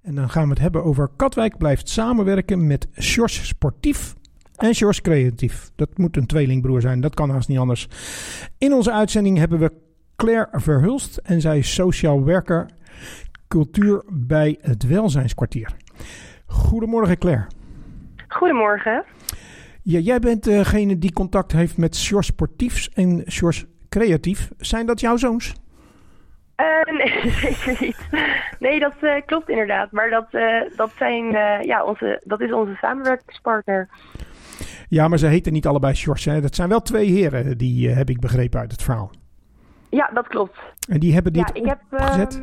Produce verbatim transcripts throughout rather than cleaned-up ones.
En dan gaan we het hebben over Katwijk blijft samenwerken met Sjors Sportief en Sjors Creatief. Dat moet een tweelingbroer zijn, dat kan haast niet anders. In onze uitzending hebben we Claire Verhulst en zij is sociaal werker cultuur bij het Welzijnskwartier. Goedemorgen Claire. Goedemorgen. Ja, jij bent degene die contact heeft met Sjors Sportiefs en Sjors Creatief. Zijn dat jouw zoons? Uh, nee, zeker niet. Nee, dat uh, klopt inderdaad. Maar dat, uh, dat, zijn, uh, ja, onze, dat is onze samenwerkingspartner. Ja, maar ze heten niet allebei Sjors. Hè? Dat zijn wel twee heren, die uh, heb ik begrepen uit het verhaal. Ja, dat klopt. En die hebben dit ja, ik heb, opgezet? Uh,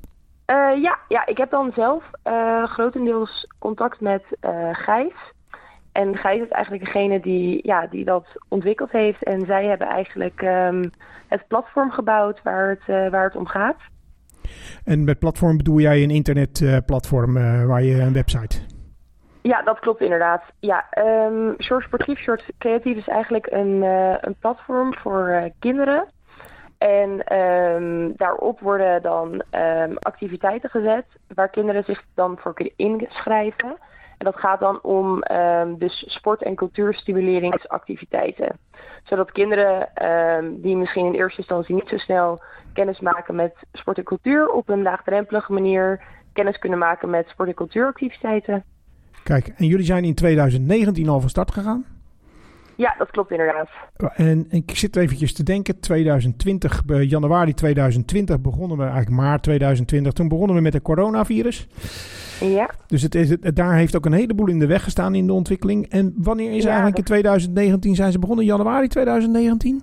uh, ja, ja, ik heb dan zelf uh, grotendeels contact met uh, Gijs. En Gijs is eigenlijk degene die, ja, die dat ontwikkeld heeft. En zij hebben eigenlijk um, het platform gebouwd waar het, uh, waar het om gaat. En met platform bedoel jij een internetplatform uh, waar je een website? Ja, dat klopt inderdaad. Ja, um, Sjors Sportief, Sjors Creatief is eigenlijk een, uh, een platform voor uh, kinderen. En um, daarop worden dan um, activiteiten gezet waar kinderen zich dan voor kunnen inschrijven. En dat gaat dan om um, dus sport- en cultuurstimuleringsactiviteiten. Zodat kinderen um, die misschien in eerste instantie niet zo snel kennis maken met sport en cultuur, op een laagdrempelige manier kennis kunnen maken met sport- en cultuuractiviteiten. Kijk, en jullie zijn in twintig negentien al van start gegaan? Ja, dat klopt inderdaad. En ik zit eventjes te denken, twintig twintig, januari twintig twintig begonnen we, eigenlijk maart twintig twintig, toen begonnen we met het coronavirus. Ja. Dus het is, het, daar heeft ook een heleboel in de weg gestaan in de ontwikkeling. En wanneer is ja, eigenlijk dat... in twintig negentien zijn ze begonnen? Januari twintig negentien?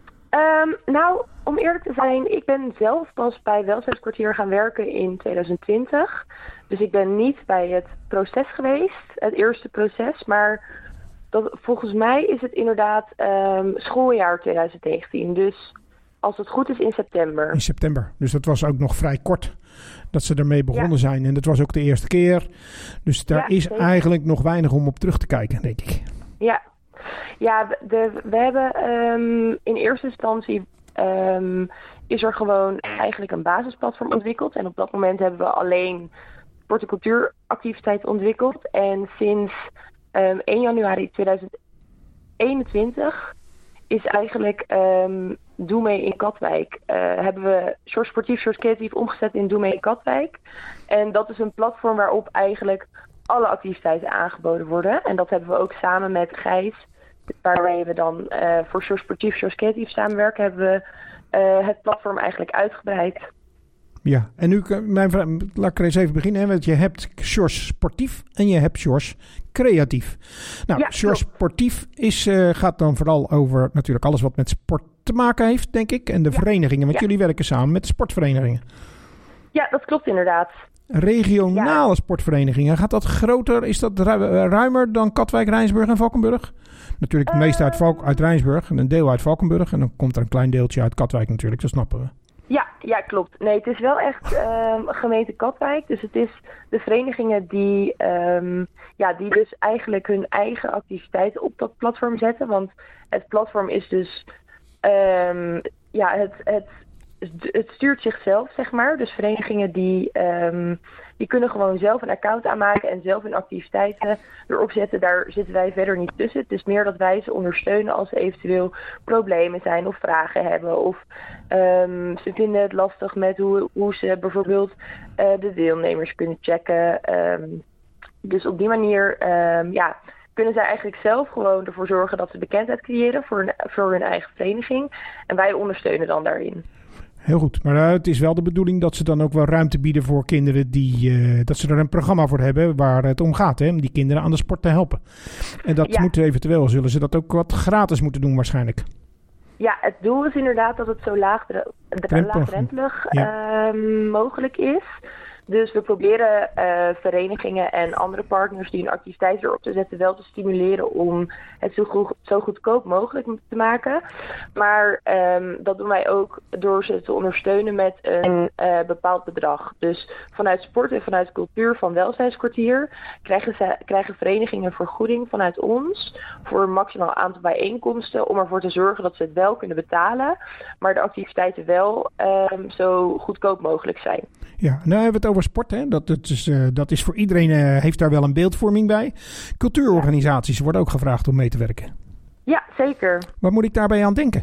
Um, nou, om eerlijk te zijn, ik ben zelf pas bij Welzijnskwartier gaan werken in twintig twintig. Dus ik ben niet bij het proces geweest, het eerste proces, maar dat, volgens mij is het inderdaad um, schooljaar twintig negentien. Dus als het goed is in september. In september. Dus dat was ook nog vrij kort dat ze ermee begonnen ja. zijn. En dat was ook de eerste keer. Dus daar ja, is zeker. eigenlijk nog weinig om op terug te kijken, denk ik. Ja, ja de, we hebben um, in eerste instantie um, is er gewoon eigenlijk een basisplatform ontwikkeld. En op dat moment hebben we alleen sport- en cultuuractiviteiten ontwikkeld. En sinds um, één januari twintig eenentwintig is eigenlijk um, Doe mee in Katwijk. Uh, hebben we Sjors Sportief, Sjors Creatief omgezet in Doe mee in Katwijk. En dat is een platform waarop eigenlijk alle activiteiten aangeboden worden. En dat hebben we ook samen met Gijs, waarmee we dan uh, voor Sjors Sportief, Sjors Creatief samenwerken, hebben we uh, het platform eigenlijk uitgebreid. Ja, en nu, mijn vraag, laat ik er eens even beginnen. Hè, want je hebt Sjors Sportief en je hebt Sjors Creatief. Nou, ja, Sjors Sportief is, uh, gaat dan vooral over natuurlijk alles wat met sport te maken heeft, denk ik. En de ja. verenigingen, want ja. jullie werken samen met de sportverenigingen. Ja, dat klopt inderdaad. Regionale ja. sportverenigingen, gaat dat groter? Is dat ru- ruimer dan Katwijk, Rijnsburg en Valkenburg? Natuurlijk het uh, meeste uit, Valk- uit Rijnsburg en een deel uit Valkenburg. En dan komt er een klein deeltje uit Katwijk natuurlijk, dat snappen we. Ja, ja, klopt. Nee, het is wel echt um, gemeente Katwijk. Dus het is de verenigingen die, um, ja, die dus eigenlijk hun eigen activiteiten op dat platform zetten. Want het platform is dus, um, ja, het, het, het stuurt zichzelf, zeg maar. Dus verenigingen die, um, die kunnen gewoon zelf een account aanmaken en zelf hun activiteiten erop zetten. Daar zitten wij verder niet tussen. Het is meer dat wij ze ondersteunen als er eventueel problemen zijn of vragen hebben. Of um, ze vinden het lastig met hoe, hoe ze bijvoorbeeld uh, de deelnemers kunnen checken. Um, dus op die manier um, ja, kunnen zij eigenlijk zelf gewoon ervoor zorgen dat ze bekendheid creëren voor hun, voor hun eigen vereniging. En wij ondersteunen dan daarin. Heel goed, maar uh, het is wel de bedoeling dat ze dan ook wel ruimte bieden voor kinderen die, uh, dat ze er een programma voor hebben waar het om gaat, hè, om die kinderen aan de sport te helpen. En dat ja. moet eventueel, zullen ze dat ook wat gratis moeten doen waarschijnlijk. Ja, het doel is inderdaad dat het zo laagdrempelig ja. uh, mogelijk is. Dus we proberen uh, verenigingen en andere partners die een activiteit erop te zetten wel te stimuleren om het zo, goed, zo goedkoop mogelijk te maken. Maar um, dat doen wij ook door ze te ondersteunen met een uh, bepaald bedrag. Dus vanuit sport en vanuit cultuur van Welzijnskwartier krijgen, ze, krijgen verenigingen vergoeding vanuit ons voor een maximaal aantal bijeenkomsten om ervoor te zorgen dat ze het wel kunnen betalen, maar de activiteiten wel um, zo goedkoop mogelijk zijn. Ja, nou hebben we het over powersport. Hè? Dat, dat, is, uh, dat is voor iedereen, uh, heeft daar wel een beeldvorming bij. Cultuurorganisaties worden ook gevraagd om mee te werken. Ja, zeker. Wat moet ik daarbij aan denken?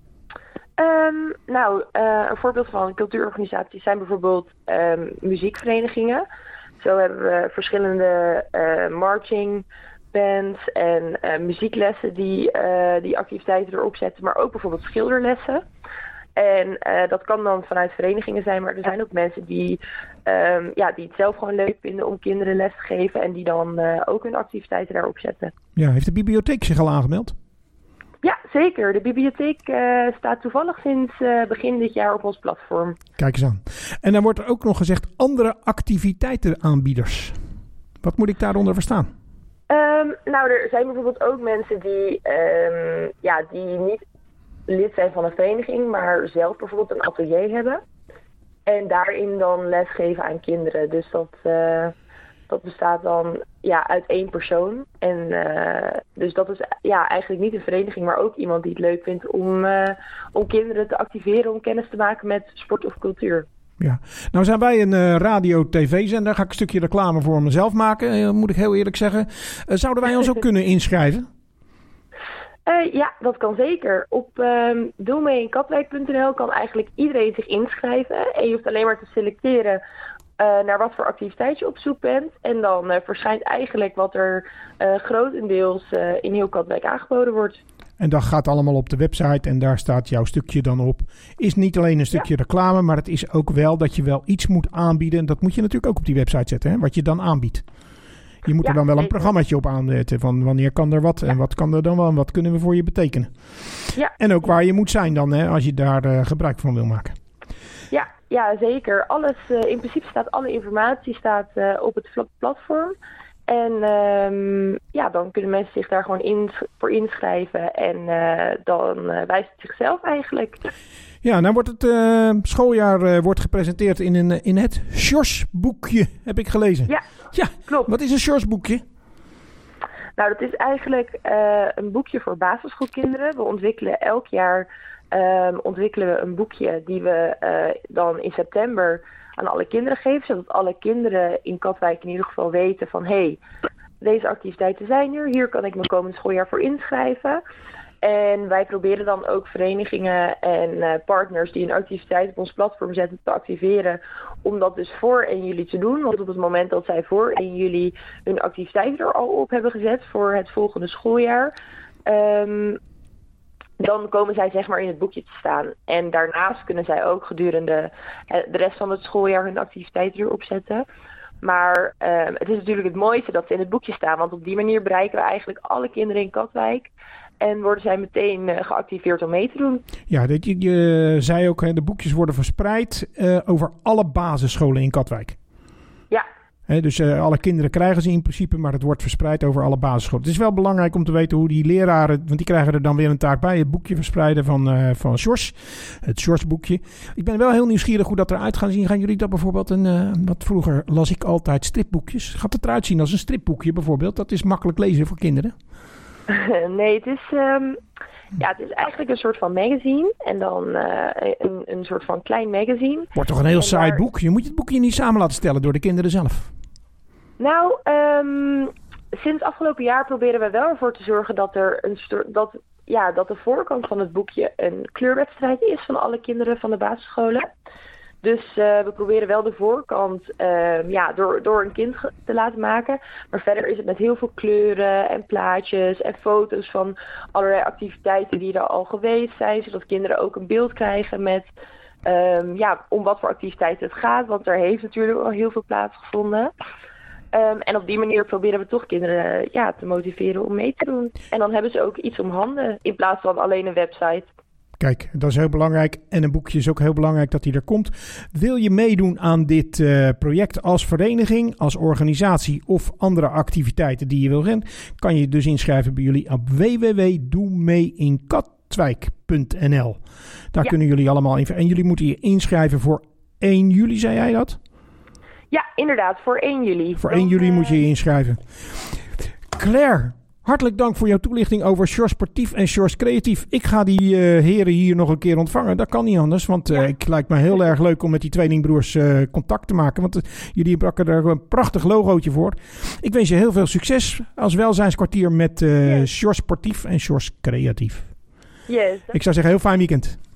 Um, nou, uh, een voorbeeld van cultuurorganisaties zijn bijvoorbeeld um, muziekverenigingen. Zo hebben we verschillende uh, marching bands en uh, muzieklessen die uh, die activiteiten erop zetten, maar ook bijvoorbeeld schilderlessen. En uh, dat kan dan vanuit verenigingen zijn, maar er zijn ook mensen die, um, ja, die het zelf gewoon leuk vinden om kinderen les te geven en die dan uh, ook hun activiteiten daarop zetten. Ja, heeft de bibliotheek zich al aangemeld? Ja, zeker. De bibliotheek uh, staat toevallig sinds uh, begin dit jaar op ons platform. Kijk eens aan. En dan wordt er ook nog gezegd andere activiteitenaanbieders. Wat moet ik daaronder verstaan? Um, nou, er zijn bijvoorbeeld ook mensen die, um, ja, die niet lid zijn van een vereniging, maar zelf bijvoorbeeld een atelier hebben. En daarin dan lesgeven aan kinderen. Dus dat, uh, dat bestaat dan ja, uit één persoon. En uh, dus dat is ja, eigenlijk niet een vereniging, maar ook iemand die het leuk vindt om, uh, om kinderen te activeren, om kennis te maken met sport of cultuur. Ja, nou zijn wij een uh, radio-tv-zender. Daar ga ik een stukje reclame voor mezelf maken, uh, moet ik heel eerlijk zeggen. Uh, zouden wij ons ook kunnen inschrijven? Uh, ja, dat kan zeker. Op um, doe mee in katwijk punt n l kan eigenlijk iedereen zich inschrijven. En je hoeft alleen maar te selecteren uh, naar wat voor activiteit je op zoek bent. En dan uh, verschijnt eigenlijk wat er uh, grotendeels uh, in heel Katwijk aangeboden wordt. En dat gaat allemaal op de website en daar staat jouw stukje dan op. Is niet alleen een stukje ja. reclame, maar het is ook wel dat je wel iets moet aanbieden. En dat moet je natuurlijk ook op die website zetten, hè, wat je dan aanbiedt. Je moet ja, er dan wel een programmaatje op aanzetten van wanneer kan er wat ja. en wat kan er dan wel en wat kunnen we voor je betekenen. Ja. En ook waar je moet zijn dan, hè, als je daar uh, gebruik van wil maken. Ja, ja zeker. Alles, uh, in principe staat alle informatie staat, uh, op het platform. En um, ja, dan kunnen mensen zich daar gewoon in, voor inschrijven en uh, dan uh, wijst het zichzelf eigenlijk. Ja, nou wordt het uh, schooljaar uh, wordt gepresenteerd in, een, in het Sjors-boekje, heb ik gelezen. Ja, ja, klopt. Wat is een Sjors-boekje? Nou, dat is eigenlijk uh, een boekje voor basisschoolkinderen. We ontwikkelen elk jaar um, ontwikkelen we een boekje die we uh, dan in september aan alle kinderen geven. Zodat alle kinderen in Katwijk in ieder geval weten van hé, hey, deze activiteiten zijn er. Hier kan ik mijn komend schooljaar voor inschrijven. En wij proberen dan ook verenigingen en uh, partners die een activiteit op ons platform zetten te activeren. Om dat dus voor één juli te doen. Want op het moment dat zij voor één juli hun activiteiten er al op hebben gezet voor het volgende schooljaar. Um, dan komen zij zeg maar in het boekje te staan. En daarnaast kunnen zij ook gedurende de rest van het schooljaar hun activiteiten erop zetten. Maar uh, het is natuurlijk het mooiste dat ze in het boekje staan. Want op die manier bereiken we eigenlijk alle kinderen in Katwijk. En worden zij meteen uh, geactiveerd om mee te doen. Ja, je, je zei ook, hè, de boekjes worden verspreid uh, over alle basisscholen in Katwijk. Ja. He, dus uh, alle kinderen krijgen ze in principe, maar het wordt verspreid over alle basisscholen. Het is wel belangrijk om te weten hoe die leraren, want die krijgen er dan weer een taak bij, het boekje verspreiden van, uh, van Sjors, het Sjors-boekje. Ik ben wel heel nieuwsgierig hoe dat eruit gaat zien. Gaan jullie dat bijvoorbeeld, een, uh, wat vroeger las ik altijd stripboekjes. Gaat het eruit zien als een stripboekje bijvoorbeeld? Dat is makkelijk lezen voor kinderen. Nee, het is, um, ja, het is eigenlijk een soort van magazine. En dan uh, een, een soort van klein magazine. Wordt toch een heel en saai daar... boek? Je moet het boekje niet samen laten stellen door de kinderen zelf. Nou, um, sinds afgelopen jaar proberen we wel ervoor te zorgen dat er een dat, ja, dat de voorkant van het boekje een kleurwedstrijd is van alle kinderen van de basisscholen. Dus uh, we proberen wel de voorkant uh, ja, door, door een kind te laten maken. Maar verder is het met heel veel kleuren en plaatjes en foto's van allerlei activiteiten die er al geweest zijn. Zodat kinderen ook een beeld krijgen met um, ja, om wat voor activiteiten het gaat. Want er heeft natuurlijk al heel veel plaatsgevonden. Um, en op die manier proberen we toch kinderen ja, te motiveren om mee te doen. En dan hebben ze ook iets om handen in plaats van alleen een website. Kijk, dat is heel belangrijk. En een boekje is ook heel belangrijk dat die er komt. Wil je meedoen aan dit uh, project als vereniging, als organisatie of andere activiteiten die je wil rennen, kan je dus inschrijven bij jullie op w w w punt doe mee in katwijk punt n l. Daar ja. kunnen jullie allemaal in. En jullie moeten je inschrijven voor één juli, zei jij dat? Ja, inderdaad, voor één juli. Voor één juli uh... moet je je inschrijven. Claire, Hartelijk dank voor jouw toelichting over Sjors Sportief en Sjors Creatief. Ik ga die uh, heren hier nog een keer ontvangen. Dat kan niet anders, want uh, ja. het lijkt me heel erg leuk om met die tweelingbroers uh, contact te maken. Want uh, jullie brakken er een prachtig logootje voor. Ik wens je heel veel succes als welzijnskwartier met uh, yes. Sjors Sportief en Sjors Creatief. Yes. Ik zou zeggen, heel fijn weekend.